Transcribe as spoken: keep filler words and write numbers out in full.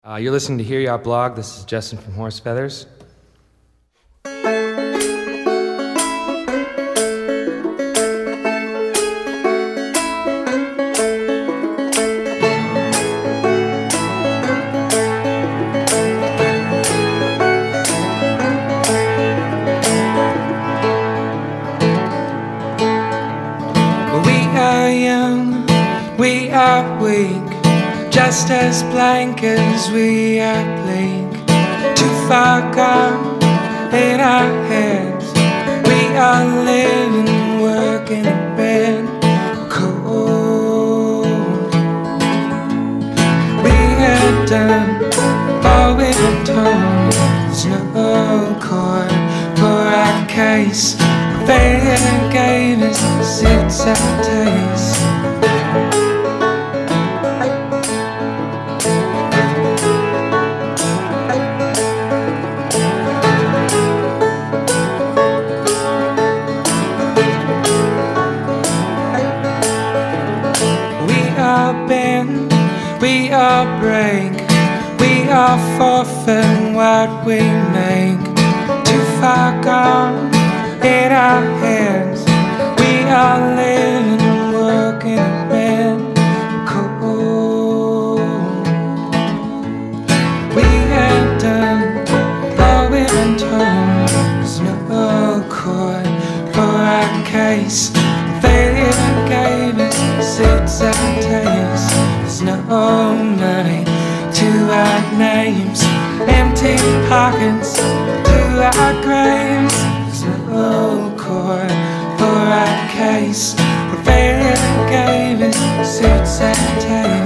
Uh, you're listening to Hear Ya Blog. This is Justin from Horse Feathers. We are young, we are weak, just as blank as we are bleak. Too far gone in our heads. We are living, working in bed, cold. We have done all we were told. There's no court for our case. Fate gave us six our taste. Bend, we all break, we all forfeit what we make. Too far gone in our heads. We are living and working in bed, cold. We have done all we've been told. There's no court for our case. Fate gave us six our taste. There's no money to our names, empty pockets to our graves. There's no court for our case. Fate gave us six our taste.